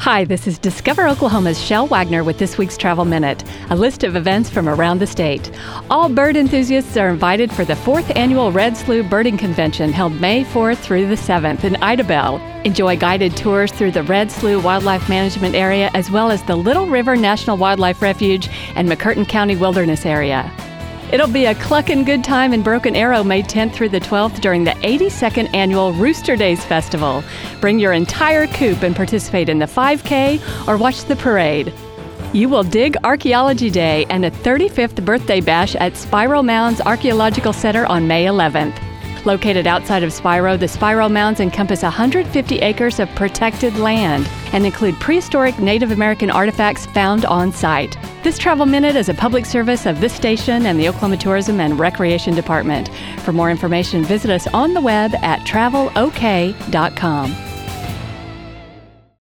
Hi, this is Discover Oklahoma's Shel Wagner with this week's Travel Minute, a list of events from around the state. All bird enthusiasts are invited for the 4th Annual Red Slough Birding Convention held May 4th through the 7th in Idabel. Enjoy guided tours through the Red Slough Wildlife Management Area as well as the Little River National Wildlife Refuge and McCurtain County Wilderness Area. It'll be a cluckin' good time in Broken Arrow May 10th through the 12th during the 82nd Annual Rooster Days Festival. Bring your entire coop and participate in the 5K or watch the parade. You will dig Archaeology Day and a 35th birthday bash at Spiral Mounds Archaeological Center on May 11th. Located outside of Spiro, the Spiral Mounds encompass 150 acres of protected land and include prehistoric Native American artifacts found on site. This Travel Minute is a public service of this station and the Oklahoma Tourism and Recreation Department. For more information, visit us on the web at travelok.com.